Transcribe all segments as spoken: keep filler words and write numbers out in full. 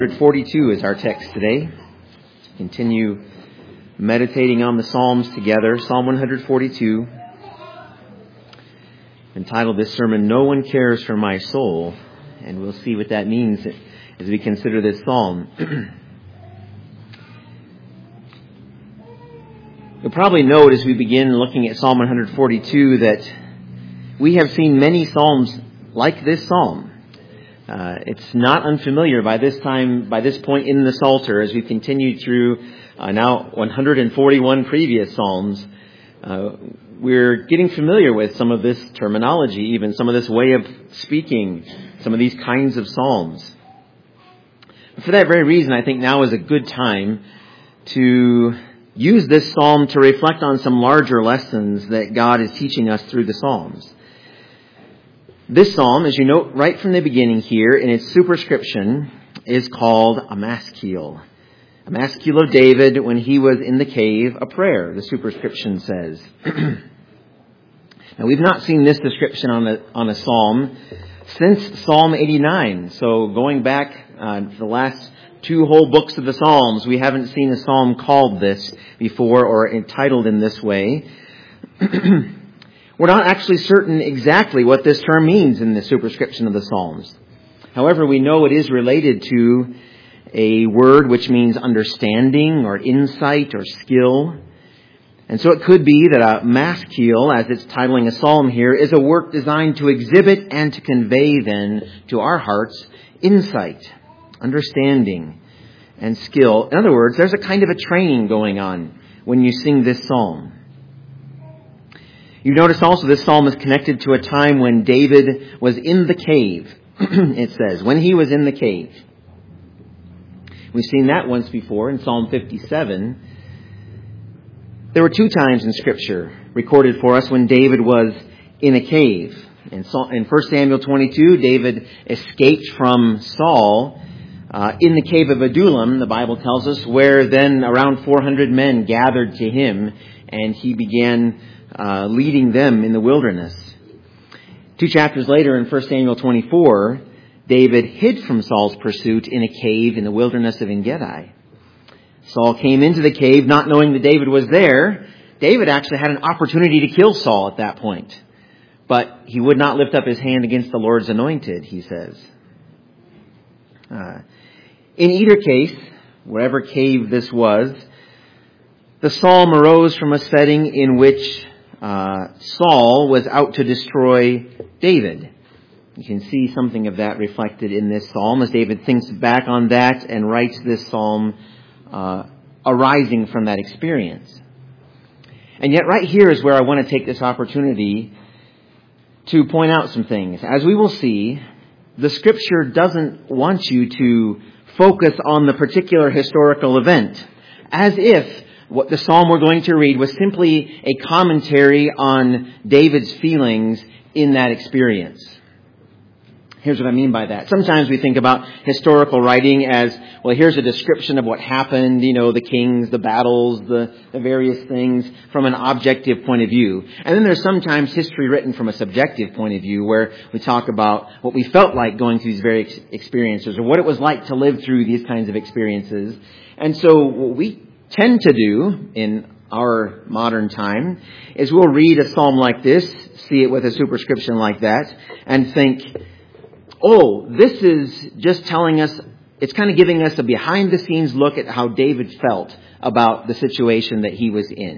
one forty-two is our text today. Continue meditating on the Psalms together. Psalm one forty-two, entitled this sermon, "No One Cares for My Soul," and we'll see what that means as we consider this psalm. You'll probably note as we begin looking at Psalm one forty-two that we have seen many psalms like this psalm. Uh, it's not unfamiliar by this time, by this point in the Psalter, as we continue through uh, now one hundred forty-one previous psalms. Uh, we're getting familiar with some of this terminology, even some of this way of speaking, some of these kinds of psalms. For that very reason, I think now is a good time to use this psalm to reflect on some larger lessons that God is teaching us through the Psalms. This psalm, as you note right from the beginning here, in its superscription, is called a maskil. A maskil of David when he was in the cave, a prayer, the superscription says. Now, we've not seen this description on a, on a psalm since Psalm eighty-nine. So going back uh, to the last two whole books of the Psalms, we haven't seen a psalm called this before or entitled in this way. We're not actually certain exactly what this term means in the superscription of the Psalms. However, we know it is related to a word which means understanding or insight or skill. And so it could be that a maskil, as it's titling a psalm here, is a work designed to exhibit and to convey then to our hearts insight, understanding, and skill. In other words, there's a kind of a training going on when you sing this psalm. You notice also this psalm is connected to a time when David was in the cave. It says, when he was in the cave. We've seen that once before in Psalm fifty-seven. There were two times in Scripture recorded for us when David was in a cave. In First Samuel twenty-two, David escaped from Saul uh, in the cave of Adullam, the Bible tells us, where then around four hundred men gathered to him, and he began Uh, leading them in the wilderness. Two chapters later in First Samuel twenty-four, David hid from Saul's pursuit in a cave in the wilderness of En-Gedi. Saul came into the cave not knowing that David was there. David actually had an opportunity to kill Saul at that point. But he would not lift up his hand against the Lord's anointed, he says. Uh, in either case, whatever cave this was, the psalm arose from a setting in which Uh, Saul was out to destroy David. You can see something of that reflected in this psalm as David thinks back on that and writes this psalm uh, arising from that experience. And yet right here is where I want to take this opportunity to point out some things. As we will see, the Scripture doesn't want you to focus on the particular historical event as if what the psalm we're going to read was simply a commentary on David's feelings in that experience. Here's what I mean by that. Sometimes we think about historical writing as, well, here's a description of what happened, you know, the kings, the battles, the, the various things from an objective point of view. And then there's sometimes history written from a subjective point of view where we talk about what we felt like going through these various experiences or what it was like to live through these kinds of experiences. And so what we tend to do in our modern time is we'll read a psalm like this, see it with a superscription like that, and think, oh, this is just telling us, it's kind of giving us a behind-the-scenes look at how David felt about the situation that he was in.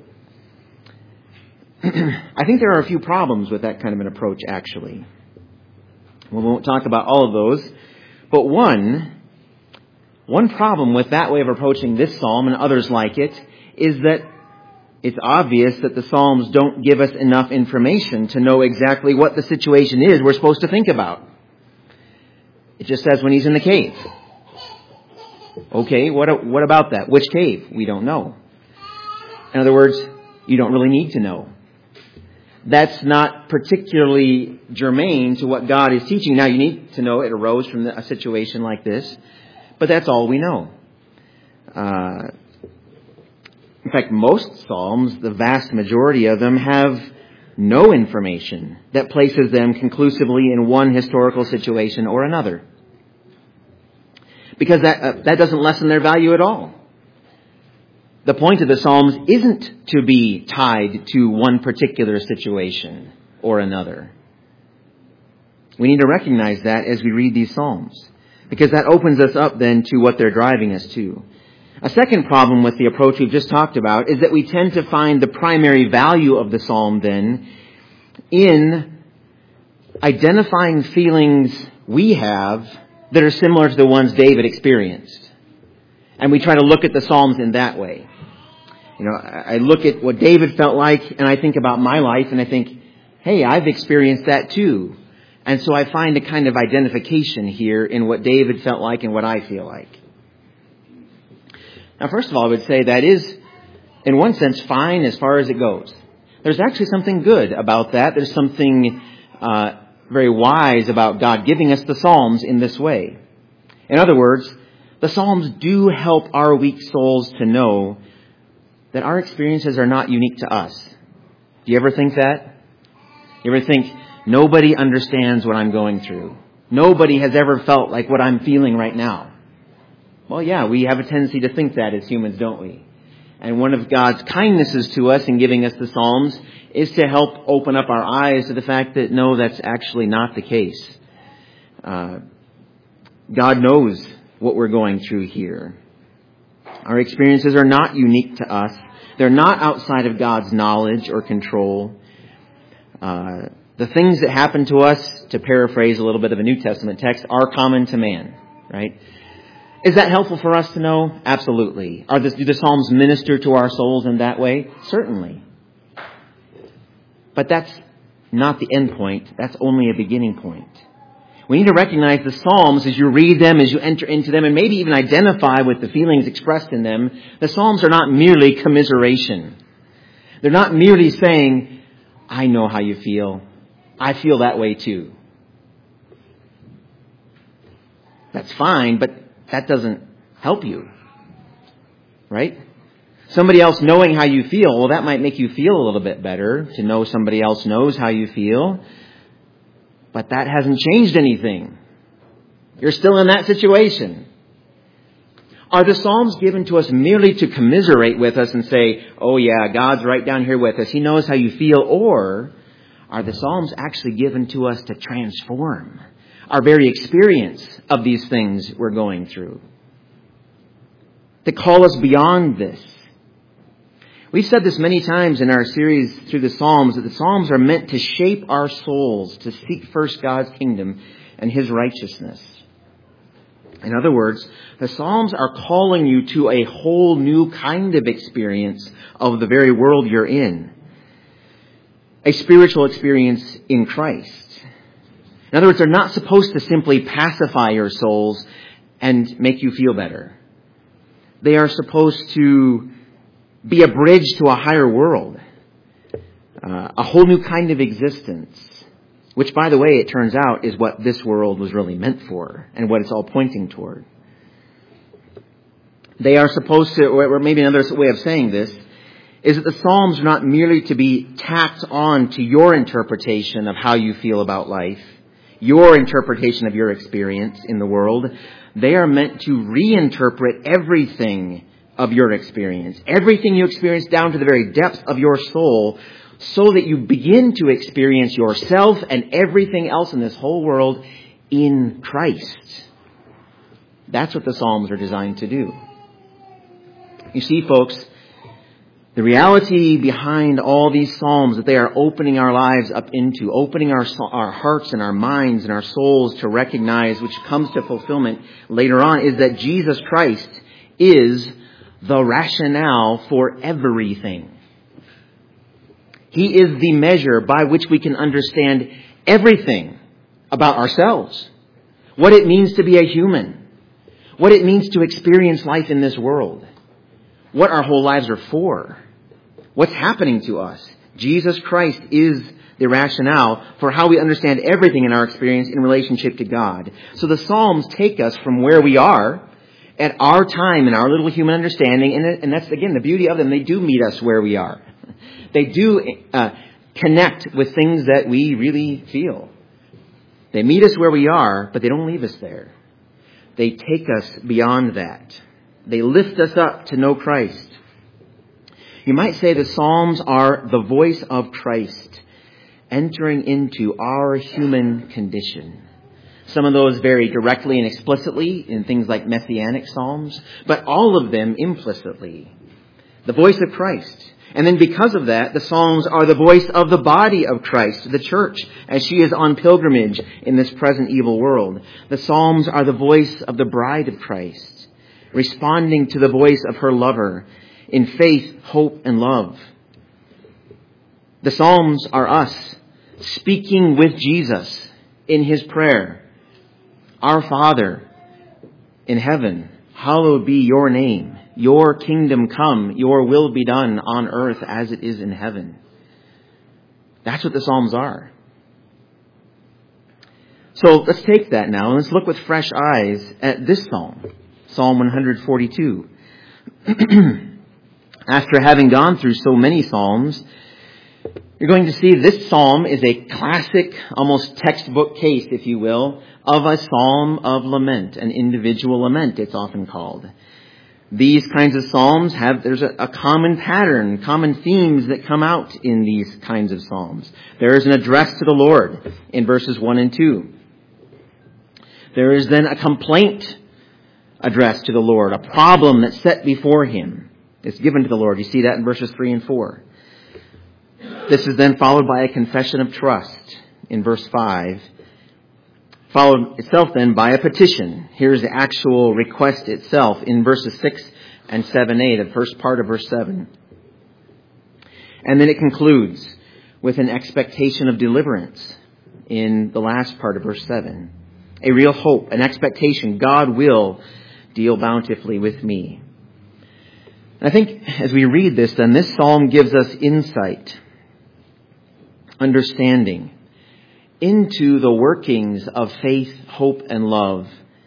I think there are a few problems with that kind of an approach, actually. We won't talk about all of those, but one... One problem with that way of approaching this psalm and others like it is that it's obvious that the Psalms don't give us enough information to know exactly what the situation is we're supposed to think about. It just says when he's in the cave. Okay, what, what about that? Which cave? We don't know. In other words, you don't really need to know. That's not particularly germane to what God is teaching. Now, you need to know it arose from a situation like this. But that's all we know. Uh, in fact, most Psalms, the vast majority of them, have no information that places them conclusively in one historical situation or another. because that, uh, that doesn't lessen their value at all. The point of the Psalms isn't to be tied to one particular situation or another. We need to recognize that as we read these Psalms, because that opens us up then to what they're driving us to. A second problem with the approach we've just talked about is that we tend to find the primary value of the Psalm then in identifying feelings we have that are similar to the ones David experienced. And we try to look at the Psalms in that way. You know, I look at what David felt like and I think about my life and I think, hey, I've experienced that too. And so I find a kind of identification here in what David felt like and what I feel like. Now, first of all, I would say that is, in one sense, fine as far as it goes. There's actually something good about that. There's something uh, very wise about God giving us the Psalms in this way. In other words, the Psalms do help our weak souls to know that our experiences are not unique to us. Do you ever think that? You ever think, nobody understands what I'm going through? Nobody has ever felt like what I'm feeling right now. Well, yeah, we have a tendency to think that as humans, don't we? And one of God's kindnesses to us in giving us the Psalms is to help open up our eyes to the fact that, no, that's actually not the case. Uh, God knows what we're going through here. Our experiences are not unique to us. They're not outside of God's knowledge or control. Uh, the things that happen to us, to paraphrase a little bit of a New Testament text, are common to man, right? Is that helpful for us to know? Absolutely. Are the, do the Psalms minister to our souls in that way? Certainly. But that's not the end point. That's only a beginning point. We need to recognize the Psalms as you read them, as you enter into them, and maybe even identify with the feelings expressed in them. The Psalms are not merely commiseration. They're not merely saying, I know how you feel. I feel that way too. That's fine, but that doesn't help you. Right? Somebody else knowing how you feel, well, that might make you feel a little bit better to know somebody else knows how you feel. But that hasn't changed anything. You're still in that situation. Are the Psalms given to us merely to commiserate with us and say, oh yeah, God's right down here with us. He knows how you feel. Or are the Psalms actually given to us to transform our very experience of these things we're going through? To call us beyond this. We've said this many times in our series through the Psalms, that the Psalms are meant to shape our souls to seek first God's kingdom and His righteousness. In other words, the Psalms are calling you to a whole new kind of experience of the very world you're in. A spiritual experience in Christ. In other words, they're not supposed to simply pacify your souls and make you feel better. They are supposed to be a bridge to a higher world, uh, a whole new kind of existence, which, by the way, it turns out is what this world was really meant for and what it's all pointing toward. They are supposed to, or maybe another way of saying this, is that the Psalms are not merely to be tacked on to your interpretation of how you feel about life, your interpretation of your experience in the world. They are meant to reinterpret everything of your experience, everything you experience down to the very depths of your soul, so that you begin to experience yourself and everything else in this whole world in Christ. That's what the Psalms are designed to do. You see, folks, the reality behind all these Psalms that they are opening our lives up into, opening our our hearts and our minds and our souls to recognize, which comes to fulfillment later on, is that Jesus Christ is the rationale for everything. He is the measure by which we can understand everything about ourselves. What it means to be a human. What it means to experience life in this world. What our whole lives are for. What's happening to us. Jesus Christ is the rationale for how we understand everything in our experience in relationship to God. So the Psalms take us from where we are at our time in our little human understanding, and, and that's, again, the beauty of them. They do meet us where we are. They do uh, connect with things that we really feel. They meet us where we are, but they don't leave us there. they take us beyond that. They lift us up to know Christ. You might say the Psalms are the voice of Christ entering into our human condition. Some of those very directly and explicitly in things like messianic psalms, but all of them implicitly. The voice of Christ. And then because of that, the Psalms are the voice of the body of Christ, the church, as she is on pilgrimage in this present evil world. The Psalms are the voice of the bride of Christ, responding to the voice of her lover in faith, hope, and love. The Psalms are us speaking with Jesus in his prayer. Our Father in heaven, hallowed be your name. Your kingdom come, your will be done on earth as it is in heaven. That's what the Psalms are. So let's take that now and let's look with fresh eyes at this Psalm, Psalm one forty-two. After having gone through so many Psalms, you're going to see this Psalm is a classic, almost textbook case, if you will, of a Psalm of lament, an individual lament, it's often called. These kinds of Psalms have, there's a, a common pattern, common themes that come out in these kinds of Psalms. There is an address to the Lord in verses one and two. There is then a complaint addressed to the Lord, a problem that's set before him. It's given to the Lord. You see that in verses three and four. This is then followed by a confession of trust in verse five. Followed itself then by a petition. Here's the actual request itself in verses six and seven a, the first part of verse seven. And then it concludes with an expectation of deliverance in the last part of verse seven. A real hope, an expectation. God will deal bountifully with me. And I think as we read this, then this psalm gives us insight, understanding into the workings of faith, hope, and love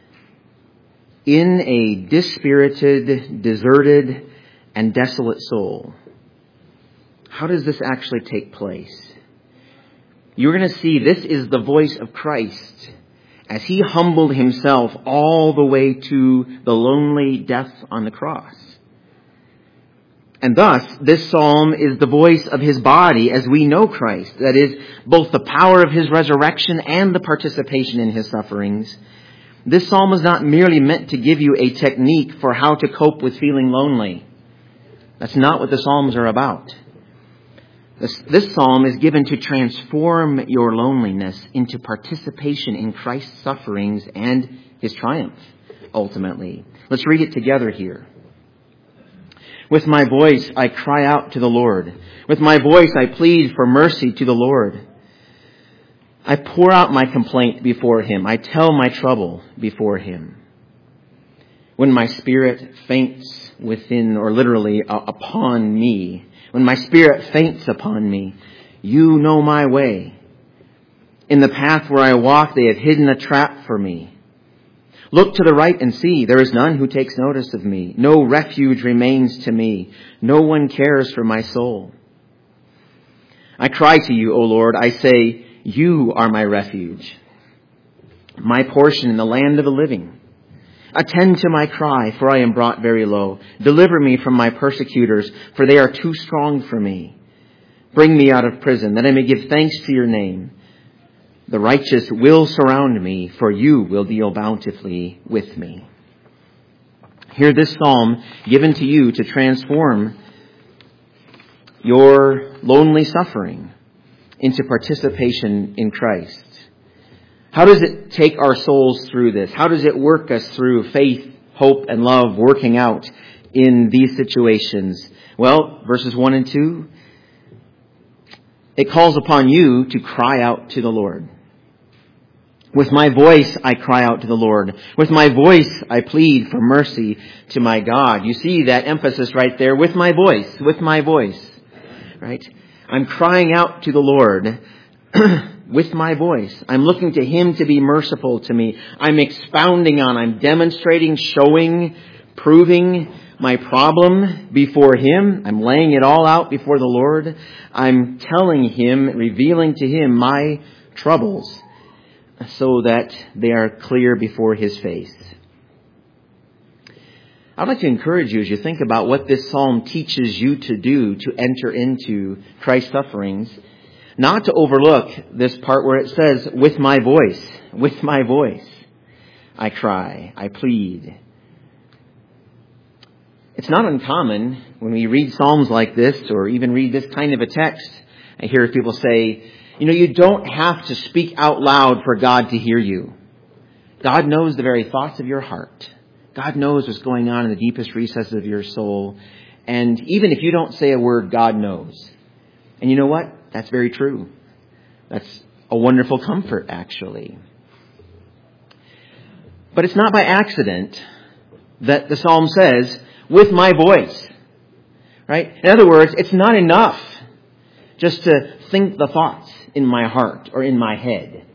in a dispirited, deserted, and desolate soul. How does this actually take place? You're going to see this is the voice of Christ as he humbled himself all the way to the lonely death on the cross. And thus, this psalm is the voice of his body as we know Christ. That is, both the power of his resurrection and the participation in his sufferings. This psalm is not merely meant to give you a technique for how to cope with feeling lonely. That's not what the Psalms are about. This, this psalm is given to transform your loneliness into participation in Christ's sufferings and his triumph, ultimately. Let's read it together here. With my voice, I cry out to the Lord. With my voice, I plead for mercy to the Lord. I pour out my complaint before him. I tell my trouble before him. When my spirit faints within, or literally uh, upon me, when my spirit faints upon me, you know my way. In the path where I walk, they have hidden a trap for me. Look to the right and see. There is none who takes notice of me. No refuge remains to me. No one cares for my soul. I cry to you, O Lord. I say, you are my refuge, my portion in the land of the living. Attend to my cry, for I am brought very low. Deliver me from my persecutors, for they are too strong for me. Bring me out of prison, that I may give thanks to your name. The righteous will surround me, for you will deal bountifully with me. Hear this psalm given to you to transform your lonely suffering into participation in Christ. How does it take our souls through this? How does it work us through faith, hope, and love working out in these situations? Well, verses one and two, it calls upon you to cry out to the Lord. With my voice, I cry out to the Lord. With my voice, I plead for mercy to my God. You see that emphasis right there. With my voice, with my voice, right? I'm crying out to the Lord with my voice. I'm looking to him to be merciful to me. I'm expounding on, I'm demonstrating, showing, proving my problem before him. I'm laying it all out before the Lord. I'm telling him, revealing to him my troubles, so that they are clear before his face. I'd like to encourage you as you think about what this psalm teaches you to do to enter into Christ's sufferings, not to overlook this part where it says, with my voice, with my voice, I cry, I plead. It's not uncommon when we read psalms like this or even read this kind of a text. I hear people say, you know, you don't have to speak out loud for God to hear you. God knows the very thoughts of your heart. God knows what's going on in the deepest recesses of your soul. And even if you don't say a word, God knows. And you know what? That's very true. That's a wonderful comfort, actually. But it's not by accident that the psalm says, with my voice. Right? In other words, it's not enough just to think the thoughts in my heart or in my head.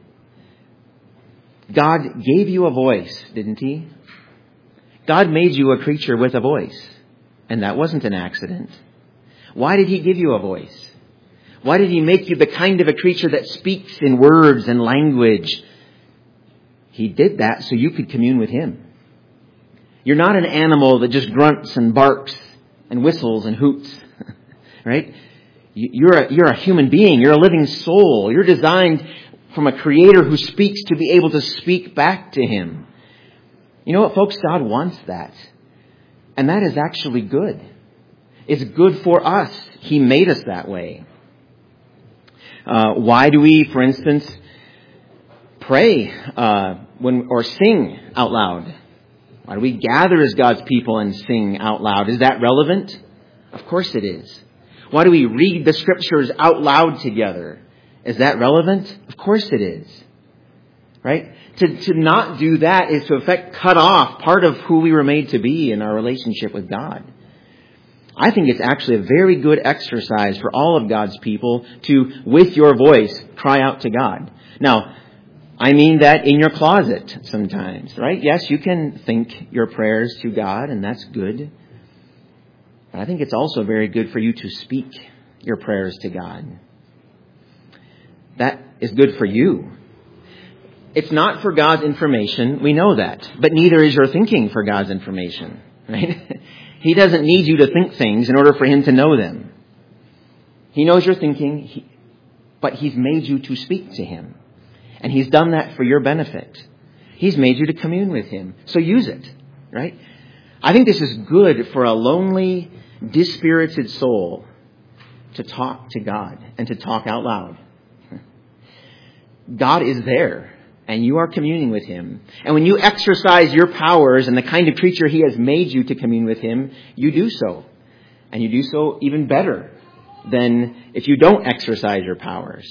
God gave you a voice, didn't He? God made you a creature with a voice. And that wasn't an accident. Why did He give you a voice? Why did He make you the kind of a creature that speaks in words and language? He did that so you could commune with Him. You're not an animal that just grunts and barks and whistles and hoots. Right? You're a, you're a human being. You're a living soul. You're designed from a Creator who speaks to be able to speak back to Him. You know what, folks? God wants that. And that is actually good. It's good for us. He made us that way. Uh, why do we, for instance, pray uh, when or sing out loud? Why do we gather as God's people and sing out loud? Is that relevant? Of course it is. Why do we read the Scriptures out loud together? Is that relevant? Of course it is. Right? To, to not do that is to, in effect, cut off part of who we were made to be in our relationship with God. I think it's actually a very good exercise for all of God's people to, with your voice, cry out to God. Now, I mean that in your closet sometimes, right? Yes, you can think your prayers to God, and that's good. But I think it's also very good for you to speak your prayers to God. That is good for you. It's not for God's information. We know that. But neither is your thinking for God's information, right? He doesn't need you to think things in order for Him to know them. He knows your thinking, but He's made you to speak to Him. And He's done that for your benefit. He's made you to commune with Him. So use it, right? I think this is good for a lonely, dispirited soul to talk to God and to talk out loud. God is there, and you are communing with Him. And when you exercise your powers and the kind of creature He has made you to commune with Him, you do so. And you do so even better than if you don't exercise your powers.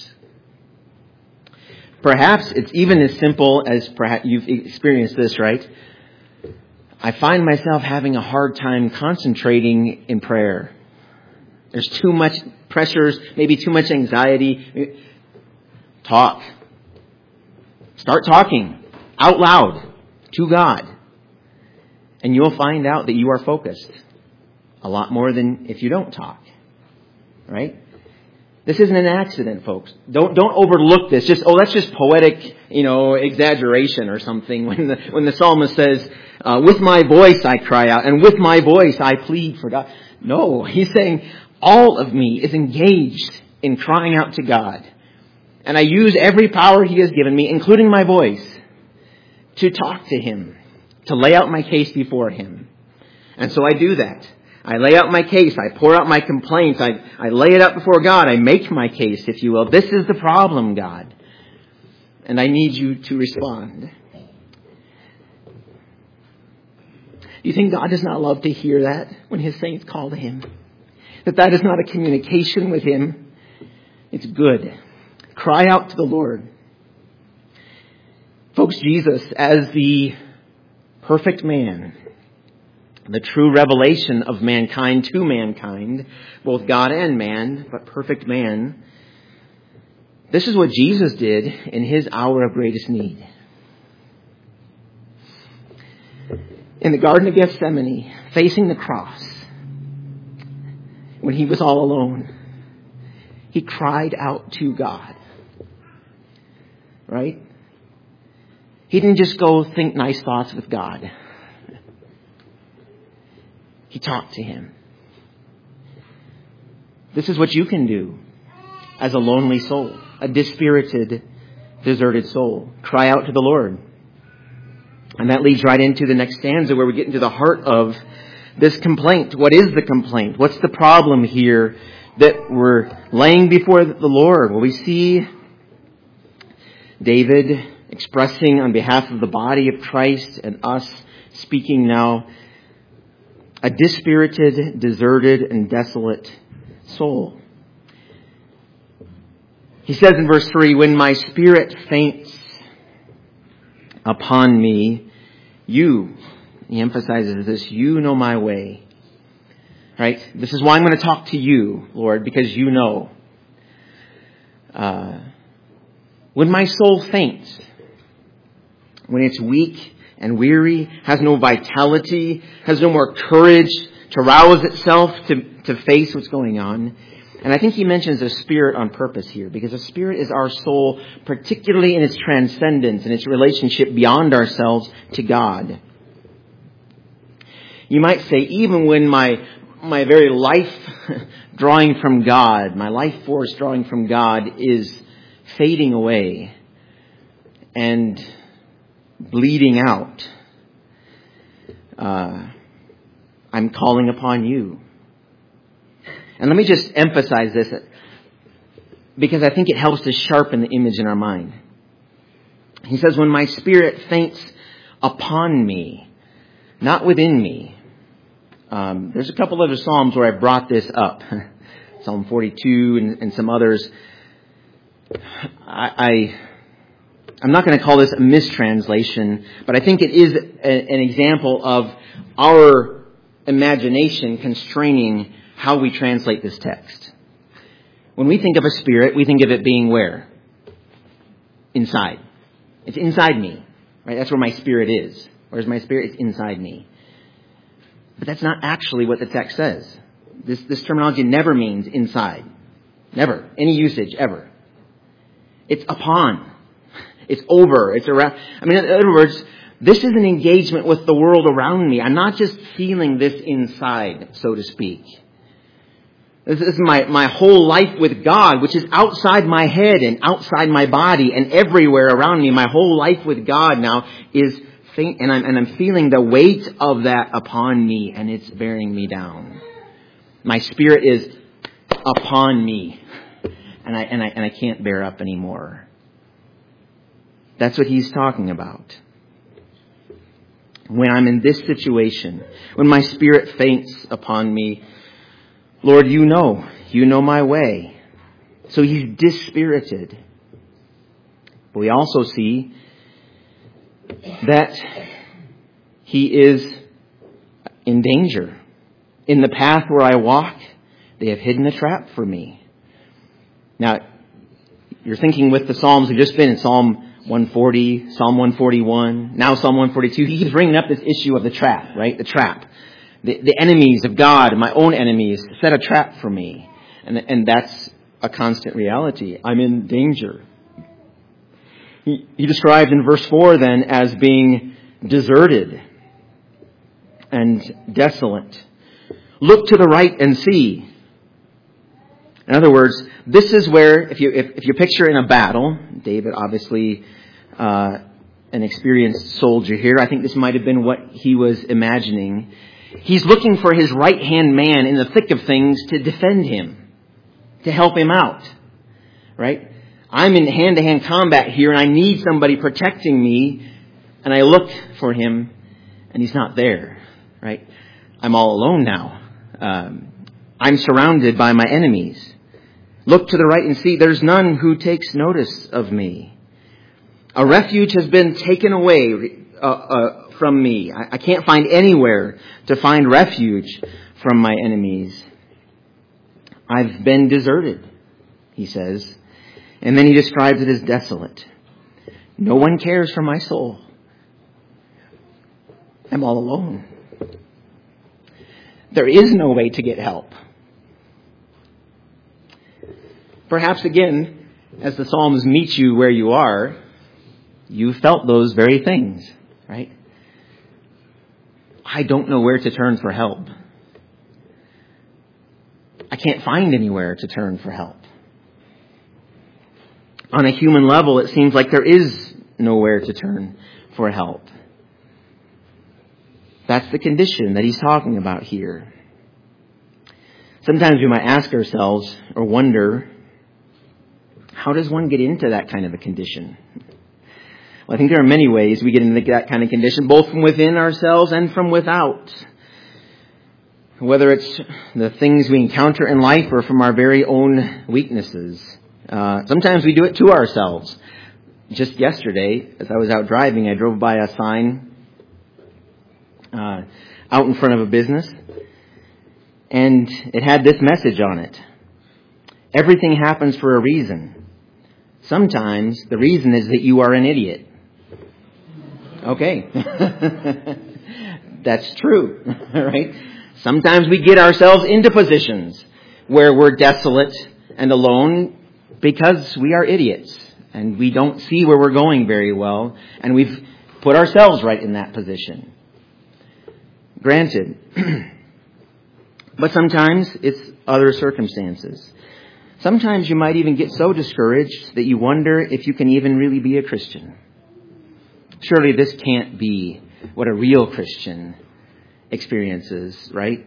Perhaps it's even as simple as perhaps you've experienced this, right? I find myself having a hard time concentrating in prayer. There's too much pressures, maybe too much anxiety. Talk. Start talking out loud to God. And you'll find out that you are focused a lot more than if you don't talk. Right? This isn't an accident, folks. Don't don't overlook this. Just oh, that's just poetic, you know, exaggeration or something. When the when the psalmist says, uh, "With my voice I cry out, and with my voice I plead for God." No, he's saying all of me is engaged in crying out to God, and I use every power He has given me, including my voice, to talk to Him, to lay out my case before Him, and so I do that. I lay out my case. I pour out my complaints. I, I lay it out before God. I make my case, if you will. This is the problem, God. And I need you to respond. Do you think God does not love to hear that when His saints call to Him? That that is not a communication with Him? It's good. Cry out to the Lord. Folks, Jesus, as the perfect man, the true revelation of mankind to mankind, both God and man, but perfect man. This is what Jesus did in His hour of greatest need. In the Garden of Gethsemane, facing the cross, when He was all alone, He cried out to God. Right? He didn't just go think nice thoughts with God. He talked to him. This is what you can do as a lonely soul, a dispirited, deserted soul. Cry out to the Lord. And that leads right into the next stanza where we get into the heart of this complaint. What is the complaint? What's the problem here that we're laying before the Lord? Well, we see David expressing on behalf of the body of Christ and us speaking now, a dispirited, deserted, and desolate soul. He says in verse three, when my spirit faints upon me, you, he emphasizes this, you know my way. Right? This is why I'm going to talk to you, Lord, because you know. Uh, when my soul faints, when it's weak and weary, has no vitality, has no more courage to rouse itself to, to face what's going on. And I think he mentions a spirit on purpose here, because a spirit is our soul, particularly in its transcendence and its relationship beyond ourselves to God. You might say, even when my my very life drawing from God, my life force drawing from God is fading away and bleeding out, uh, I'm calling upon you. And let me just emphasize this, because I think it helps to sharpen the image in our mind. He says, when my spirit faints upon me, not within me. Um, there's a couple other Psalms where I brought this up. Psalm forty-two and, and some others. I, I, I'm not going to call this a mistranslation, but I think it is a, an example of our imagination constraining how we translate this text. When we think of a spirit, we think of it being where? Inside. It's inside me. Right? That's where my spirit is. Where's my spirit? It's inside me. But that's not actually what the text says. This, this terminology never means inside. Never. Any usage, ever. It's upon. It's over. It's around. I mean, in other words, this is an engagement with the world around me. I'm not just feeling this inside, so to speak. This is my, my whole life with God, which is outside my head and outside my body and everywhere around me. My whole life with God now is faint, and I'm, and I'm feeling the weight of that upon me, and it's bearing me down. My spirit is upon me, and I, and I, and I can't bear up anymore. That's what he's talking about. When I'm in this situation, when my spirit faints upon me, Lord, you know, you know my way. So he's dispirited. But we also see that he is in danger. In the path where I walk, they have hidden a trap for me. Now, you're thinking with the Psalms we've just been in Psalm one forty, Psalm one forty-one, now Psalm one forty-two. He keeps bringing up this issue of the trap, right? The trap. The, the enemies of God, my own enemies, set a trap for me. And, and that's a constant reality. I'm in danger. He, he describes in verse four then as being deserted and desolate. Look to the right and see. In other words, this is where, if you if, if you picture in a battle, David obviously uh, an experienced soldier here. I think this might have been what he was imagining. He's looking for his right-hand man in the thick of things to defend him, to help him out, right? I'm in hand-to-hand combat here, and I need somebody protecting me, and I look for him, and he's not there, right? I'm all alone now. Um, I'm surrounded by my enemies. Look to the right and see, there's none who takes notice of me. A refuge has been taken away uh, uh, from me. I, I can't find anywhere to find refuge from my enemies. I've been deserted, he says. And then he describes it as desolate. No one cares for my soul. I'm all alone. There is no way to get help. Perhaps again, as the Psalms meet you where you are, you felt those very things, right? I don't know where to turn for help. can't find anywhere to turn for help. On a human level, it seems like there is nowhere to turn for help. That's the condition that he's talking about here. Sometimes we might ask ourselves or wonder, how does one get into that kind of a condition? Well, I think there are many ways we get into that kind of condition, both from within ourselves and from without. Whether it's the things we encounter in life or from our very own weaknesses. Uh, sometimes we do it to ourselves. Just yesterday, as I was out driving, I drove by a sign uh, out in front of a business, and it had this message on it. Everything happens for a reason. Sometimes the reason is that you are an idiot. Okay. That's true, right? Sometimes we get ourselves into positions where we're desolate and alone because we are idiots and we don't see where we're going very well, and we've put ourselves right in that position. Granted. But sometimes it's other circumstances. Sometimes you might even get so discouraged that you wonder if you can even really be a Christian. Surely this can't be what a real Christian experiences, right?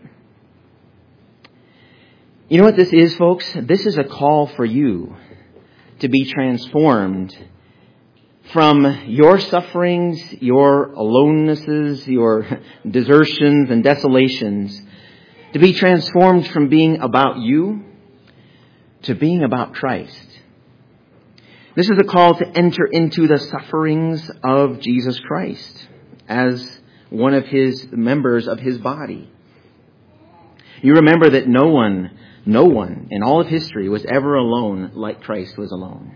You know what this is, folks? This is a call for you to be transformed from your sufferings, your alonenesses, your desertions and desolations, to be transformed from being about you to being about Christ. This is a call to enter into the sufferings of Jesus Christ as one of his members of his body. You remember that no one, no one in all of history was ever alone like Christ was alone.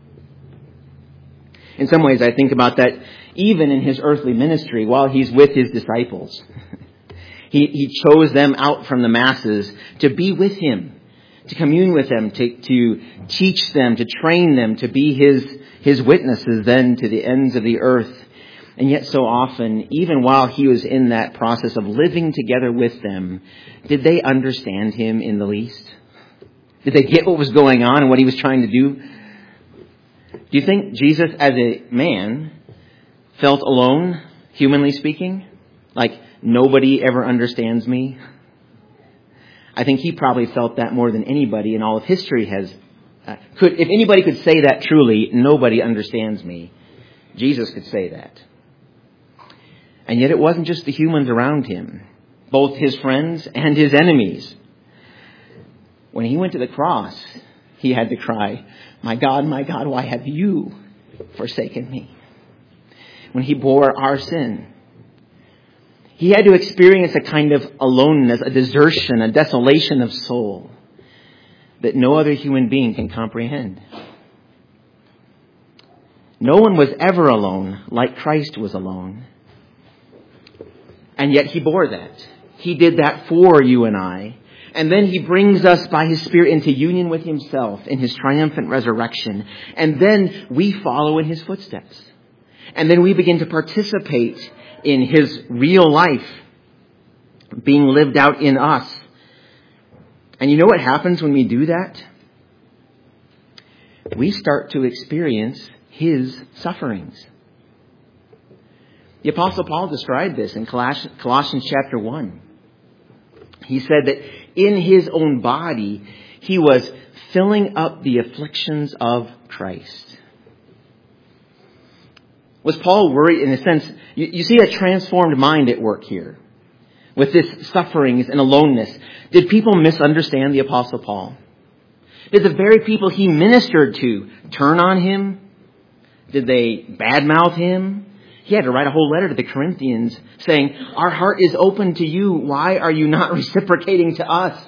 In some ways, I think about that even in his earthly ministry while he's with his disciples. he, he chose them out from the masses to be with him, to commune with them, to, to teach them, to train them, to be his, his witnesses then to the ends of the earth. And yet so often, even while he was in that process of living together with them, did they understand him in the least? Did they get what was going on and what he was trying to do? Do you think Jesus as a man felt alone, humanly speaking? Like, nobody ever understands me? I think he probably felt that more than anybody in all of history has. Uh, could, if anybody could say that truly, nobody understands me, Jesus could say that. And yet it wasn't just the humans around him, both his friends and his enemies. When he went to the cross, he had to cry, "My God, my God, why have you forsaken me?" When he bore our sin, he had to experience a kind of aloneness, a desertion, a desolation of soul that no other human being can comprehend. No one was ever alone like Christ was alone. And yet he bore that. He did that for you and I. And then he brings us by his Spirit into union with himself in his triumphant resurrection. And then we follow in his footsteps. And then we begin to participate in his real life being lived out in us. And you know what happens when we do that? We start to experience his sufferings. The Apostle Paul described this in Colossians chapter one. He said that in his own body, he was filling up the afflictions of Christ. Was Paul worried in a sense? You, you see a transformed mind at work here with this sufferings and aloneness. Did people misunderstand the Apostle Paul? Did the very people he ministered to turn on him? Did they badmouth him? He had to write a whole letter to the Corinthians saying, "Our heart is open to you. Why are you not reciprocating to us?"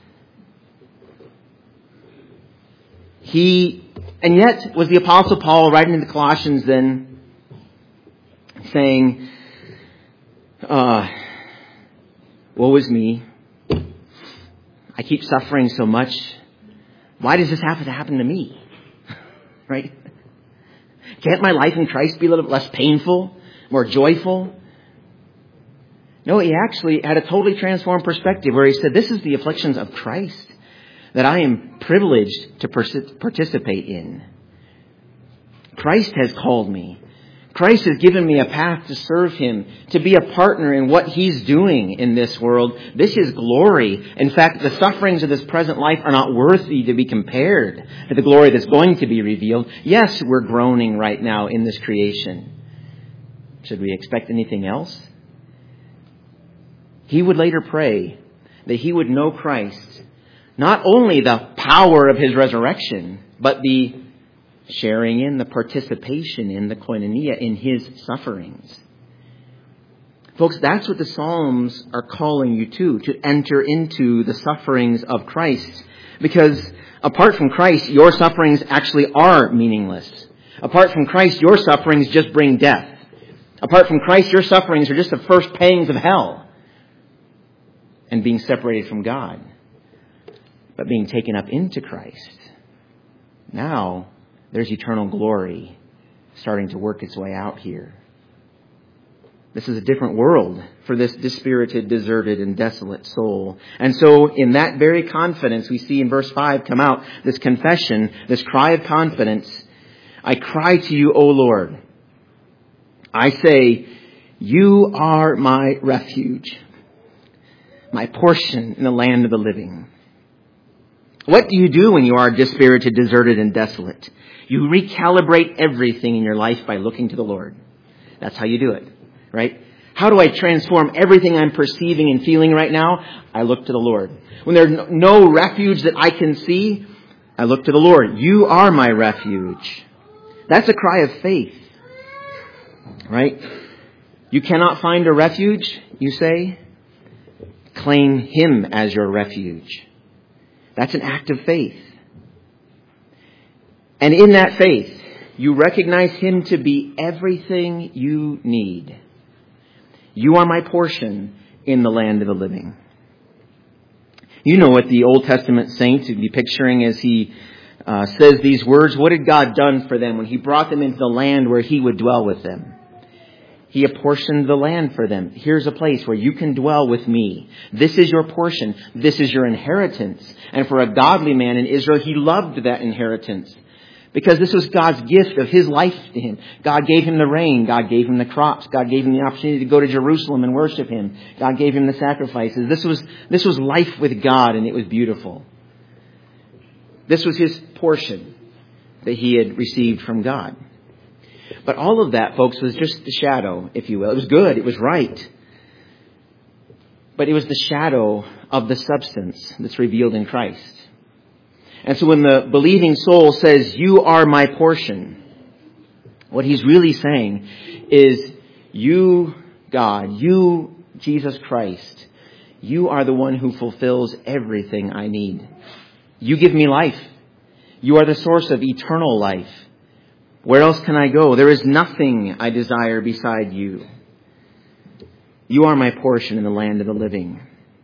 He, and yet, was the Apostle Paul writing to the Colossians then saying, uh, "Woe is me. I keep suffering so much. Why does this have to happen to me?" Right? Can't my life in Christ be a little bit less painful, more joyful? No, he actually had a totally transformed perspective where he said, this is the afflictions of Christ. that I am privileged to participate in. Christ has called me. Christ has given me a path to serve Him, to be a partner in what He's doing in this world. This is glory. In fact, the sufferings of this present life are not worthy to be compared to the glory that's going to be revealed. Yes, we're groaning right now in this creation. Should we expect anything else? He would later pray that he would know Christ, not only the power of His resurrection, but the sharing in, the participation in, the koinonia in His sufferings. Folks, that's what the Psalms are calling you to, to enter into the sufferings of Christ. Because apart from Christ, your sufferings actually are meaningless. Apart from Christ, your sufferings just bring death. Apart from Christ, your sufferings are just the first pangs of hell and being separated from God. But being taken up into Christ, now there's eternal glory starting to work its way out here. This is a different world for this dispirited, deserted, and desolate soul. And so in that very confidence, we see in verse five come out this confession, this cry of confidence. I cry to you, O Lord. I say, you are my refuge, my portion in the land of the living. What do you do when you are dispirited, deserted, and desolate? You recalibrate everything in your life by looking to the Lord. That's how you do it, right? How do I transform everything I'm perceiving and feeling right now? I look to the Lord. When there's no refuge that I can see, I look to the Lord. You are my refuge. That's a cry of faith, right? You cannot find a refuge, you say? Claim Him as your refuge. That's an act of faith. And in that faith, you recognize Him to be everything you need. You are my portion in the land of the living. You know what the Old Testament saints would be picturing as he uh, says these words. What had God done for them when He brought them into the land where He would dwell with them? He apportioned the land for them. Here's a place where you can dwell with me. This is your portion. This is your inheritance. And for a godly man in Israel, he loved that inheritance. Because this was God's gift of His life to him. God gave him the rain. God gave him the crops. God gave him the opportunity to go to Jerusalem and worship Him. God gave him the sacrifices. This was, this was life with God, and it was beautiful. This was his portion that he had received from God. But all of that, folks, was just the shadow, if you will. It was good. It was right. But it was the shadow of the substance that's revealed in Christ. And so when the believing soul says, you are my portion, what he's really saying is, you, God, you, Jesus Christ, you are the one who fulfills everything I need. You give me life. You are the source of eternal life. Where else can I go? There is nothing I desire beside you. You are my portion in the land of the living.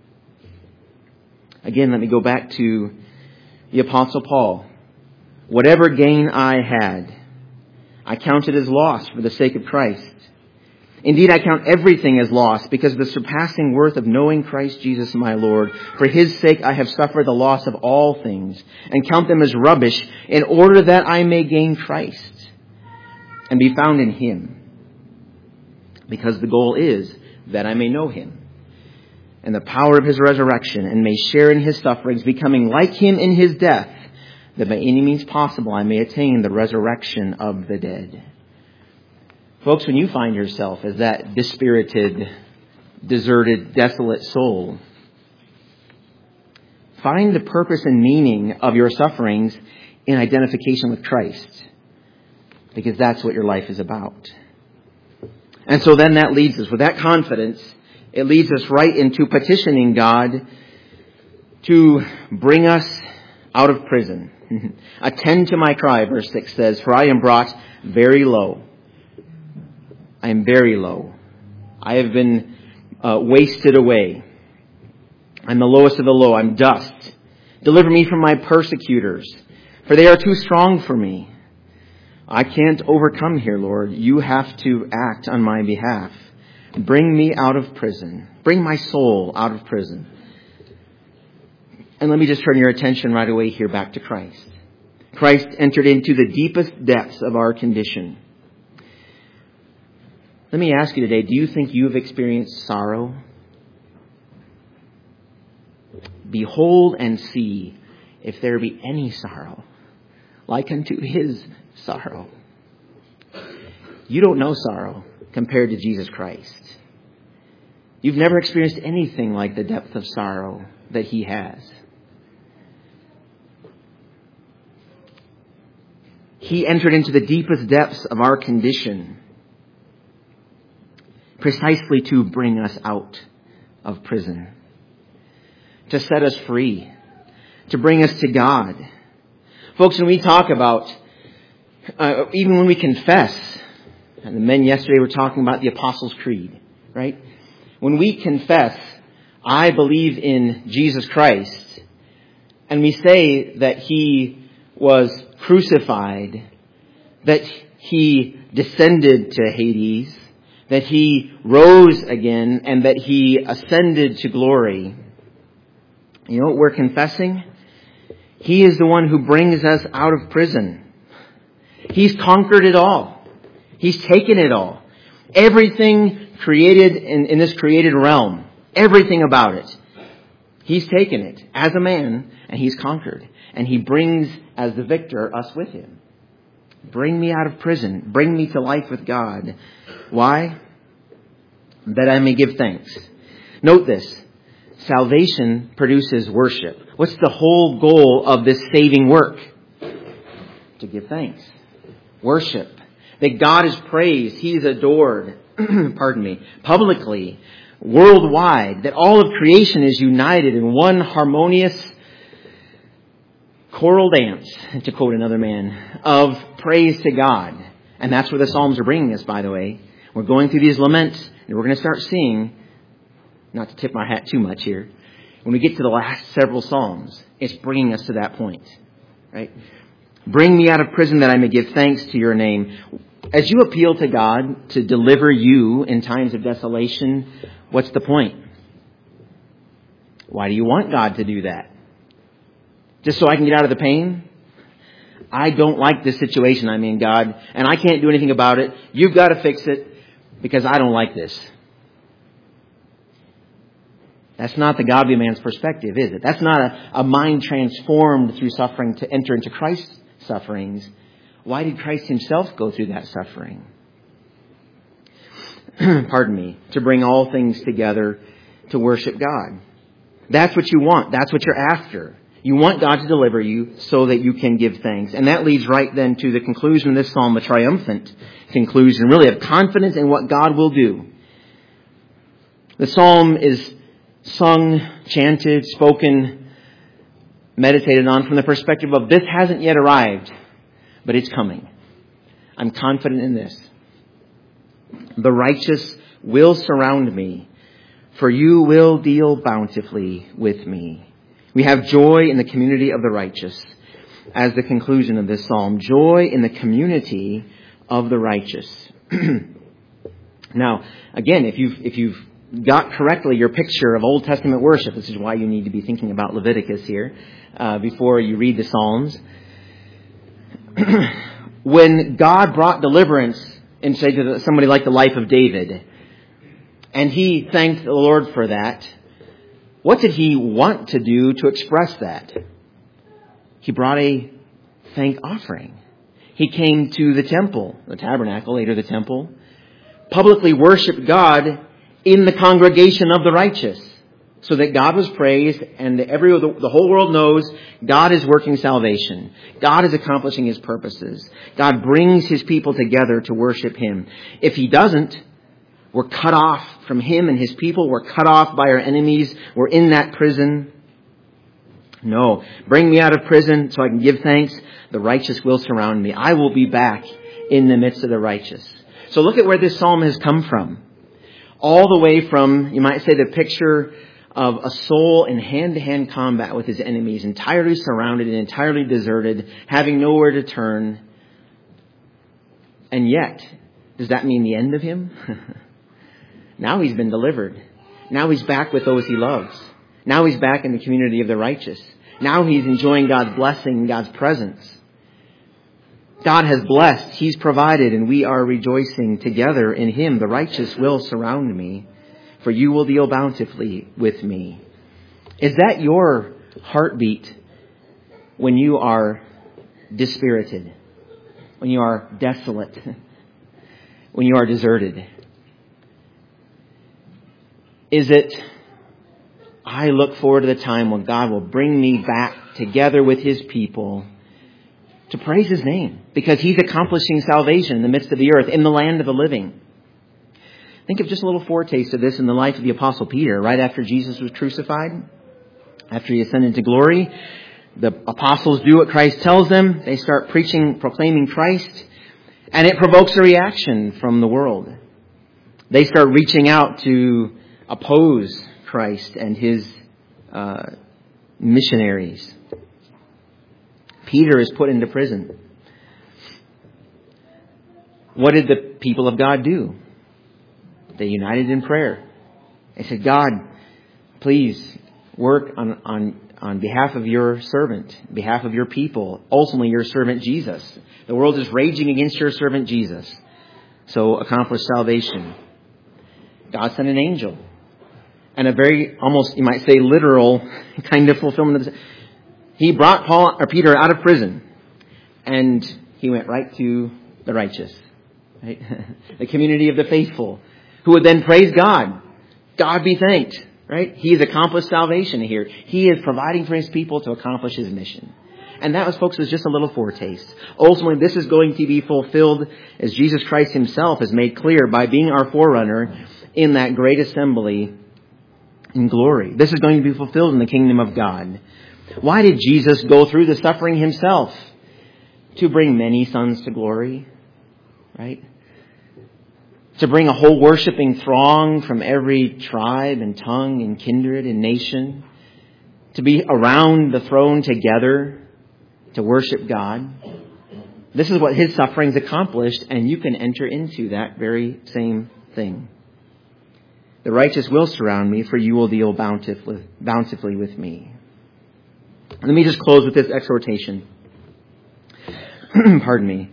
Again, let me go back to the Apostle Paul. Whatever gain I had, I count it as loss for the sake of Christ. Indeed, I count everything as loss because of the surpassing worth of knowing Christ Jesus my Lord. For His sake I have suffered the loss of all things and count them as rubbish in order that I may gain Christ and be found in Him. Because the goal is that I may know Him and the power of His resurrection and may share in His sufferings, becoming like Him in His death, that by any means possible I may attain the resurrection of the dead. Folks, when you find yourself as that dispirited, deserted, desolate soul, find the purpose and meaning of your sufferings in identification with Christ, because that's what your life is about. And so then that leads us, with that confidence, it leads us right into petitioning God to bring us out of prison. Attend to my cry, verse six says, for I am brought very low. I am very low. I have been uh, wasted away. I'm the lowest of the low. I'm dust. Deliver me from my persecutors, for they are too strong for me. I can't overcome here, Lord. You have to act on my behalf. Bring me out of prison. Bring my soul out of prison. And let me just turn your attention right away here back to Christ. Christ entered into the deepest depths of our condition. Let me ask you today, do you think you have experienced sorrow? Behold and see if there be any sorrow like unto his sorrow. You don't know sorrow compared to Jesus Christ. You've never experienced anything like the depth of sorrow that he has. He entered into the deepest depths of our condition precisely to bring us out of prison, to set us free, to bring us to God. Folks, when we talk about, uh, even when we confess, and the men yesterday were talking about the Apostles' Creed, right? When we confess, I believe in Jesus Christ, and we say that he was crucified, that he descended to Hades, that he rose again, and that he ascended to glory. You know what we're confessing? He is the one who brings us out of prison. He's conquered it all. He's taken it all. Everything created in, in this created realm, everything about it, he's taken it as a man, and he's conquered. And he brings, as the victor, us with him. Bring me out of prison. Bring me to life with God. Why? That I may give thanks. Note this. Salvation produces worship. What's the whole goal of this saving work? To give thanks. Worship. That God is praised. He is adored. Pardon me. Publicly. Worldwide. That all of creation is united in one harmonious choral dance, to quote another man, of praise to God. And that's where the Psalms are bringing us, by the way. We're going through these laments, and we're going to start seeing, not to tip my hat too much here, when we get to the last several Psalms, it's bringing us to that point, right? Bring me out of prison that I may give thanks to your name. As you appeal to God to deliver you in times of desolation, what's the point? Why do you want God to do that? Just so I can get out of the pain? I don't like this situation I'm in, God, and I can't do anything about it. You've got to fix it because I don't like this. That's not the godly man's perspective, is it? That's not a, a mind transformed through suffering to enter into Christ's sufferings. Why did Christ himself go through that suffering? Pardon me. To bring all things together to worship God. That's what you want. That's what you're after. You want God to deliver you so that you can give thanks. And that leads right then to the conclusion of this psalm, a triumphant conclusion, really of confidence in what God will do. The psalm is sung, chanted, spoken, meditated on from the perspective of this hasn't yet arrived, but it's coming. I'm confident in this. The righteous will surround me, for you will deal bountifully with me. We have joy in the community of the righteous as the conclusion of this psalm. Joy in the community of the righteous. Now, again, if you've, if you've got correctly your picture of Old Testament worship, this is why you need to be thinking about Leviticus here uh, before you read the Psalms. When God brought deliverance in, say, to somebody like the life of David, and he thanked the Lord for that, what did he want to do to express that? He brought a thank offering. He came to the temple, the tabernacle, later the temple, publicly worshiped God in the congregation of the righteous, so that God was praised and every the whole world knows God is working salvation. God is accomplishing his purposes. God brings his people together to worship him. If he doesn't, we're cut off from him and his people. We're cut off by our enemies. We're in that prison. No. Bring me out of prison so I can give thanks. The righteous will surround me. I will be back in the midst of the righteous. So look at where this psalm has come from. All the way from, you might say, the picture of a soul in hand-to-hand combat with his enemies, entirely surrounded and entirely deserted, having nowhere to turn. And yet, does that mean the end of him? Now he's been delivered. Now he's back with those he loves. Now he's back in the community of the righteous. Now he's enjoying God's blessing, God's presence. God has blessed, He's provided, and we are rejoicing together in Him. The righteous will surround me, for you will deal bountifully with me. Is that your heartbeat when you are dispirited, when you are desolate, when you are deserted? Is it, I look forward to the time when God will bring me back together with His people to praise His name, because He's accomplishing salvation in the midst of the earth, in the land of the living. Think of just a little foretaste of this in the life of the Apostle Peter. Right after Jesus was crucified, after He ascended to glory, the apostles do what Christ tells them. They start preaching, proclaiming Christ, and it provokes a reaction from the world. They start reaching out to oppose Christ and His uh, missionaries. Peter is put into prison. What did the people of God do? They united in prayer. They said, God, please work on, on, on behalf of your servant, behalf of your people, ultimately your servant Jesus. The world is raging against your servant Jesus. So accomplish salvation. God sent an angel. And a very, almost, you might say, literal kind of fulfillment of this. He brought Paul or Peter out of prison, and he went right to the righteous, right? The community of the faithful, who would then praise God. God be thanked, right? He has accomplished salvation here. He is providing for His people to accomplish His mission. And that was, folks, was just a little foretaste. Ultimately, this is going to be fulfilled as Jesus Christ Himself has made clear by being our forerunner in that great assembly in glory. This is going to be fulfilled in the kingdom of God. Why did Jesus go through the suffering Himself? To bring many sons to glory, right? To bring a whole worshiping throng from every tribe and tongue and kindred and nation. To be around the throne together to worship God. This is what His sufferings accomplished, and you can enter into that very same thing. The righteous will surround me, for you will deal bountifully, bountifully with me. Let me just close with this exhortation. Pardon me.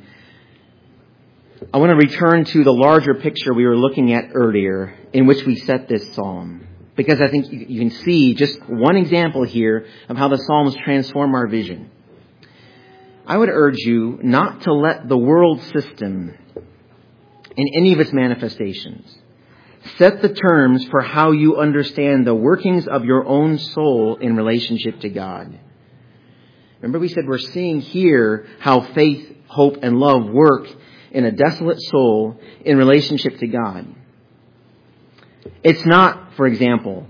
I want to return to the larger picture we were looking at earlier, in which we set this psalm. Because I think you can see just one example here of how the Psalms transform our vision. I would urge you not to let the world system, in any of its manifestations, set the terms for how you understand the workings of your own soul in relationship to God. Remember, we said we're seeing here how faith, hope, and love work in a desolate soul in relationship to God. It's not, for example,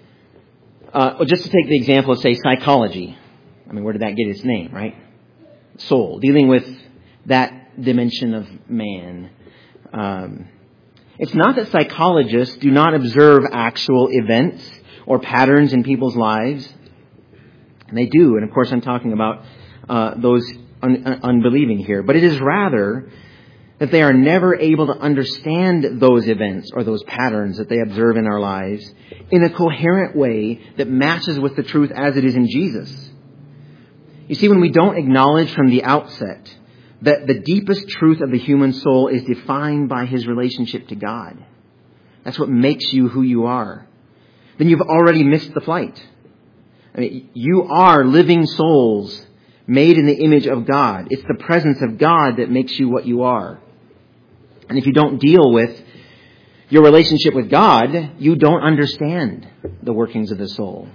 uh, just to take the example of, say, psychology. I mean, where did that get its name, right? Soul, dealing with that dimension of man. Um, it's not that psychologists do not observe actual events or patterns in people's lives. And they do. And of course, I'm talking about uh, those un- unbelieving here. But it is rather that they are never able to understand those events or those patterns that they observe in our lives in a coherent way that matches with the truth as it is in Jesus. You see, when we don't acknowledge from the outset that the deepest truth of the human soul is defined by His relationship to God, that's what makes you who you are, then you've already missed the flight. I mean, you are living souls made in the image of God. It's the presence of God that makes you what you are. And if you don't deal with your relationship with God, you don't understand the workings of the soul.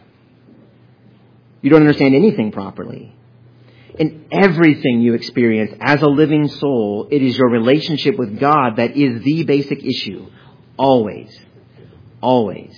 You don't understand anything properly. In everything you experience as a living soul, it is your relationship with God that is the basic issue. Always. Always.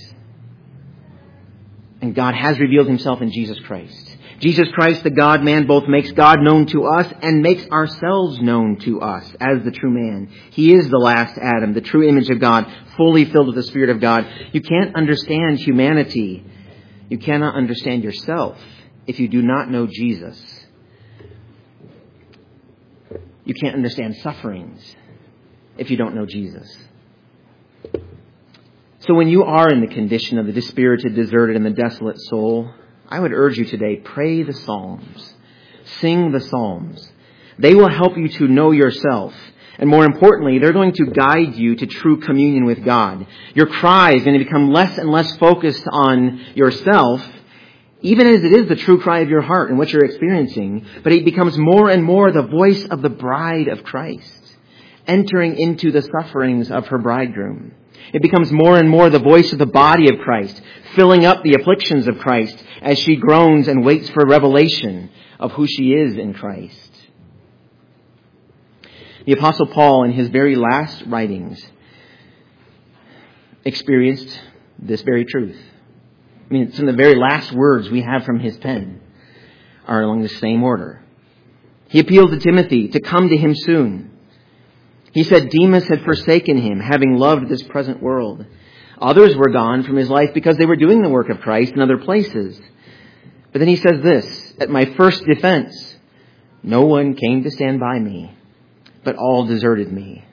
And God has revealed Himself in Jesus Christ. Jesus Christ, the God-man, both makes God known to us and makes ourselves known to us as the true man. He is the last Adam, the true image of God, fully filled with the Spirit of God. You can't understand humanity. You cannot understand yourself if you do not know Jesus. You can't understand sufferings if you don't know Jesus. So when you are in the condition of the dispirited, deserted, and the desolate soul, I would urge you today, pray the Psalms. Sing the Psalms. They will help you to know yourself. And more importantly, they're going to guide you to true communion with God. Your cry is going to become less and less focused on yourself, even as it is the true cry of your heart and what you're experiencing, but it becomes more and more the voice of the bride of Christ, entering into the sufferings of her bridegroom. It becomes more and more the voice of the body of Christ, filling up the afflictions of Christ as she groans and waits for revelation of who she is in Christ. The Apostle Paul, in his very last writings, experienced this very truth. I mean, some of the very last words we have from his pen are along the same order. He appealed to Timothy to come to him soon. He said Demas had forsaken him, having loved this present world. Others were gone from his life because they were doing the work of Christ in other places. But then he says this, at my first defense, no one came to stand by me, but all deserted me.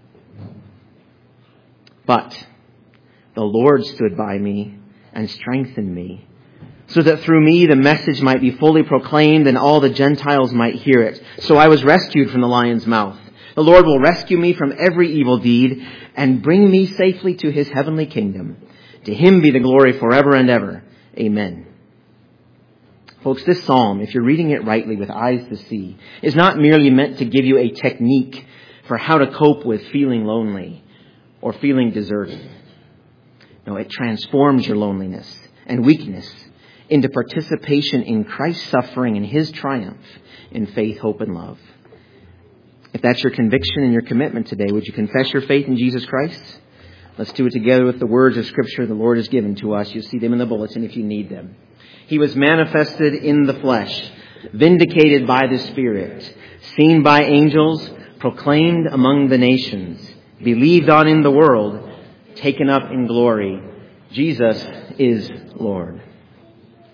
But the Lord stood by me and strengthened me, so that through me the message might be fully proclaimed and all the Gentiles might hear it. So I was rescued from the lion's mouth. The Lord will rescue me from every evil deed and bring me safely to his heavenly kingdom. To him be the glory forever and ever. Amen. Folks, this psalm, if you're reading it rightly with eyes to see, is not merely meant to give you a technique for how to cope with feeling lonely or feeling deserted. No, it transforms your loneliness and weakness into participation in Christ's suffering and his triumph in faith, hope, and love. If that's your conviction and your commitment today, would you confess your faith in Jesus Christ? Let's do it together with the words of Scripture the Lord has given to us. You'll see them in the bulletin if you need them. He was manifested in the flesh, vindicated by the Spirit, seen by angels, proclaimed among the nations, believed on in the world, taken up in glory. Jesus is Lord.